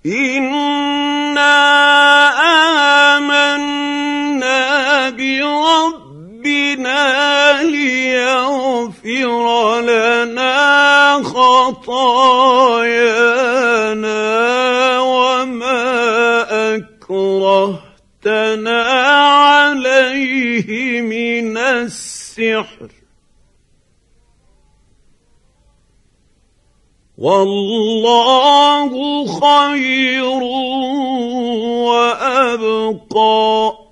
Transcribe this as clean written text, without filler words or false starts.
إنا آمنا بربنا ليغفر لنا خطايانا وما أكرهتنا عليه من السحر والله خير وأبقى.